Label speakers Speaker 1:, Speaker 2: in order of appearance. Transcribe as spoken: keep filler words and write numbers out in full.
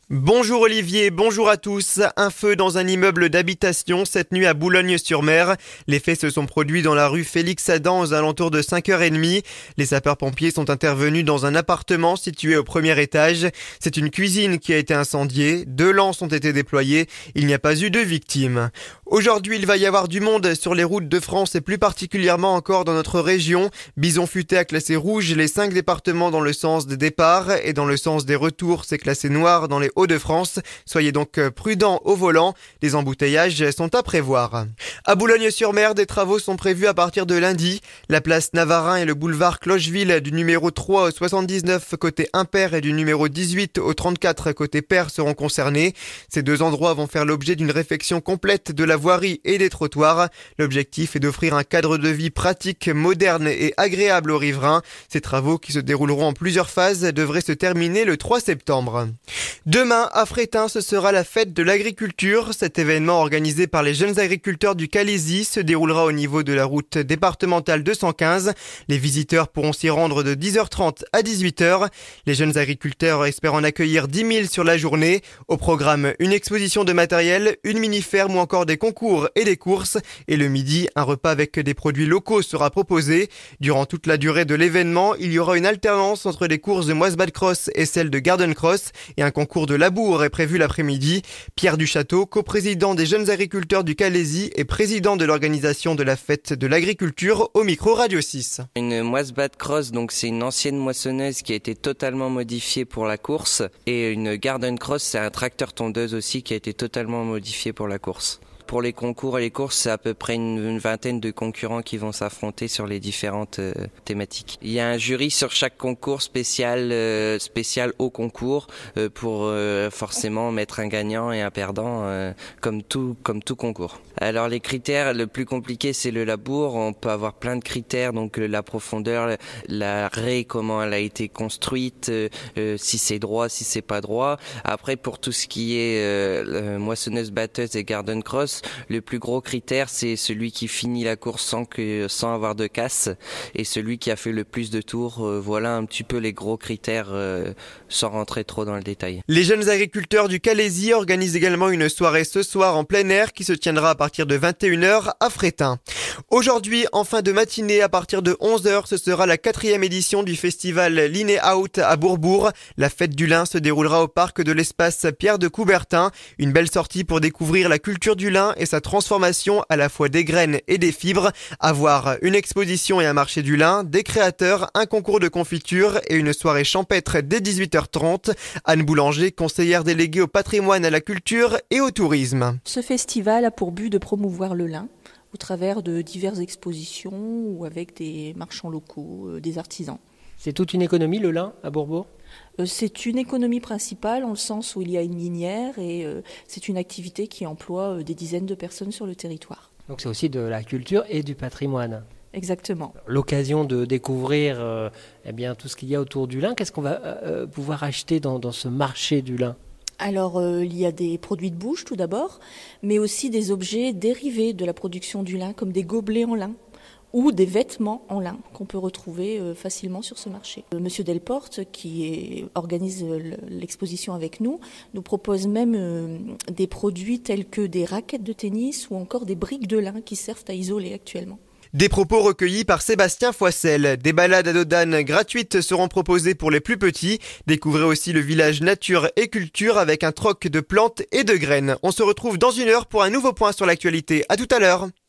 Speaker 1: Bonjour Olivier, bonjour à tous. Un feu dans un immeuble d'habitation cette nuit à Boulogne-sur-Mer. Les faits se sont produits dans la rue Félix-Adam aux alentours de cinq heures trente. Les sapeurs-pompiers sont intervenus dans un appartement situé au premier étage. C'est une cuisine qui a été incendiée. Deux lances ont été déployées. Il n'y a pas eu de victimes. Aujourd'hui, il va y avoir du monde sur les routes de France et plus particulièrement encore dans notre région. Bison Futé a classé rouge les cinq départements dans le sens des départs et dans le sens des retours, c'est classé noir dans les Hauts-de-France. Soyez donc prudents au volant. Les embouteillages sont à prévoir. À Boulogne-sur-Mer, des travaux sont prévus à partir de lundi. La place Navarin et le boulevard Clocheville du numéro trois au soixante-dix-neuf côté impair et du numéro dix-huit au trente-quatre côté pair seront concernés. Ces deux endroits vont faire l'objet d'une réfection complète de la voirie et des trottoirs. L'objectif est d'offrir un cadre de vie pratique, moderne et agréable aux riverains. Ces travaux, qui se dérouleront en plusieurs phases, devraient se terminer le trois septembre. Demain, à Fréthun, ce sera la fête de l'agriculture. Cet événement organisé par les jeunes agriculteurs du Calaisis se déroulera au niveau de la route départementale deux cent quinze. Les visiteurs pourront s'y rendre de dix heures trente à dix-huit heures. Les jeunes agriculteurs espèrent en accueillir dix mille sur la journée. Au programme, une exposition de matériel, une mini-ferme ou encore des concours et des courses. Et le midi, un repas avec des produits locaux sera proposé. Durant toute la durée de l'événement, il y aura une alternance entre les courses de Moisbad Cross et celles de Garden Cross et un concours de labour est prévu l'après-midi. Pierre Duchâteau, coprésident des jeunes agriculteurs du Calaisis et président de l'organisation de la fête de l'agriculture au micro Radio six.
Speaker 2: Une Moisbad Cross, donc c'est une ancienne moissonneuse qui a été totalement modifiée pour la course, et une Garden Cross, c'est un tracteur tondeuse aussi qui a été totalement modifié pour la course. Pour les concours et les courses, c'est à peu près une, une vingtaine de concurrents qui vont s'affronter sur les différentes euh, thématiques. Il y a un jury sur chaque concours spécial, euh, spécial au concours euh, pour euh, forcément mettre un gagnant et un perdant euh, comme tout, comme tout concours. Alors les critères, le plus compliqué c'est le labour. On peut avoir plein de critères, donc euh, la profondeur, la raie, comment elle a été construite, euh, euh, si c'est droit, si c'est pas droit. Après pour tout ce qui est euh, moissonneuse, batteuse et garden cross, le plus gros critère, c'est celui qui finit la course sans que, sans avoir de casse, et celui qui a fait le plus de tours. Euh, voilà un petit peu les gros critères, euh, sans rentrer trop dans le détail.
Speaker 1: Les jeunes agriculteurs du Calaisis organisent également une soirée ce soir en plein air qui se tiendra à partir de vingt et une heures à Fréthun. Aujourd'hui, en fin de matinée, à partir de onze heures, ce sera la quatrième édition du festival Liné Out à Bourbourg. La fête du lin se déroulera au parc de l'espace Pierre de Coubertin. Une belle sortie pour découvrir la culture du lin et sa transformation à la fois des graines et des fibres. À voir une exposition et un marché du lin, des créateurs, un concours de confiture et une soirée champêtre dès dix-huit heures trente. Anne Boulanger, conseillère déléguée au patrimoine, à la culture et au tourisme.
Speaker 3: Ce festival a pour but de promouvoir le lin au travers de diverses expositions ou avec des marchands locaux, euh, des artisans.
Speaker 4: C'est toute une économie, le lin, à Bourbourg ?
Speaker 3: euh, C'est une économie principale en le sens où il y a une minière et euh, c'est une activité qui emploie euh, des dizaines de personnes sur le territoire.
Speaker 4: Donc c'est aussi de la culture et du patrimoine.
Speaker 3: Exactement.
Speaker 4: L'occasion de découvrir euh, eh bien, tout ce qu'il y a autour du lin. Qu'est-ce qu'on va euh, pouvoir acheter dans, dans ce marché du lin ?
Speaker 3: Alors, euh, il y a des produits de bouche tout d'abord, mais aussi des objets dérivés de la production du lin, comme des gobelets en lin ou des vêtements en lin qu'on peut retrouver euh, facilement sur ce marché. Euh, Monsieur Delporte, qui est, organise l'exposition avec nous, nous propose même euh, des produits tels que des raquettes de tennis ou encore des briques de lin qui servent à isoler actuellement.
Speaker 1: Des propos recueillis par Sébastien Foissel. Des balades à dos d'âne gratuites seront proposées pour les plus petits. Découvrez aussi le village nature et culture avec un troc de plantes et de graines. On se retrouve dans une heure pour un nouveau point sur l'actualité. À tout à l'heure.